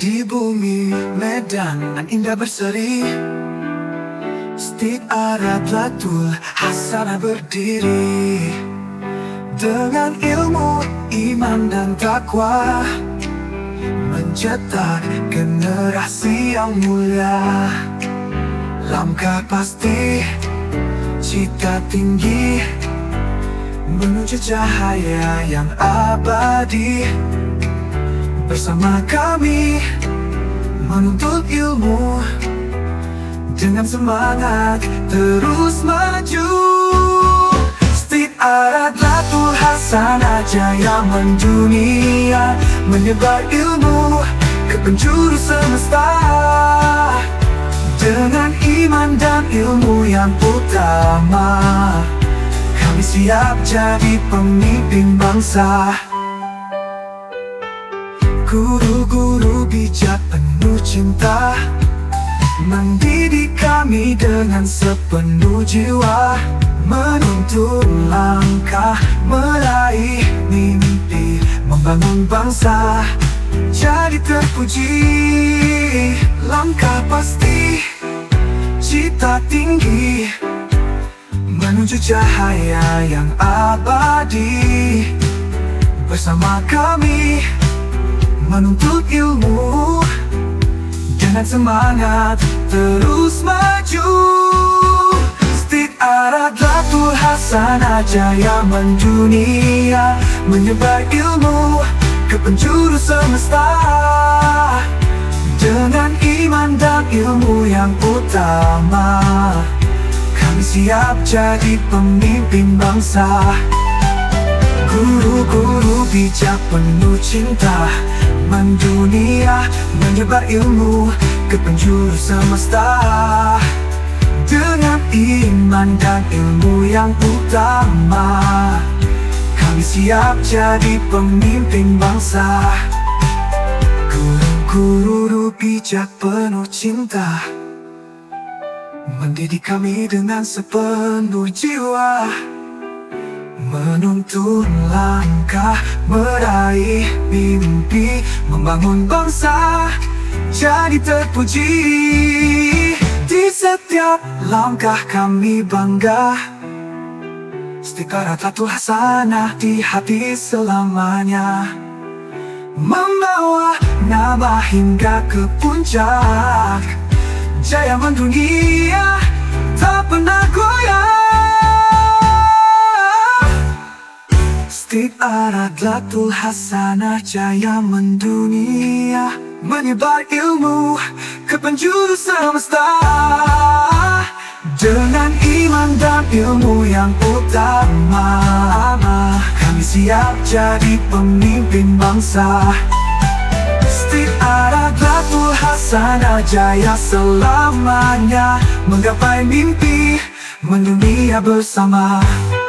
Di bumi Medan nan indah berseri, Stik Arad Latul Hasanah berdiri. Dengan ilmu, iman dan takwa, mencetak generasi yang mulia. Langkah pasti, cita tinggi, menuju cahaya yang abadi. Bersama kami menuntut ilmu, dengan semangat terus maju. Stik Arad Latul Hasanah jaya mendunia, menyebar ilmu ke penjuru semesta. Dengan iman dan ilmu yang utama, kami siap jadi pemimpin bangsa. Guru-guru bijak penuh cinta, mendidik kami dengan sepenuh jiwa. Menuntun langkah, meraih mimpi, membangun bangsa jadi terpuji. Langkah pasti, cita tinggi, menuju cahaya yang abadi. Bersama kami menuntut ilmu, dengan semangat terus maju. Stik Arad Latul Hasanah jaya mendunia, menyebar ilmu ke penjuru semesta. Dengan iman dan ilmu yang utama, kami siap jadi pemimpin bangsa. Guru-guru bijak penuh cinta, mendunia, menyebar ilmu ke penjuru semesta. Dengan iman dan ilmu yang utama, kami siap jadi pemimpin bangsa. Guru-guru bijak penuh cinta, mendidik kami dengan sepenuh jiwa. Menuntun langkah, meraih mimpi, membangun bangsa jadi terpuji. Di setiap langkah kami bangga, Stik Arad Latul Hasanah di hati selamanya. Membawa nama hingga ke puncak, jaya mendunia tak pernah goyah. Stik Arad Latul Hasanah jaya mendunia, menyebar ilmu ke penjuru semesta. Dengan iman dan ilmu yang utama, kami siap jadi pemimpin bangsa. Stik Arad Latul Hasanah jaya selamanya, menggapai mimpi mendunia bersama.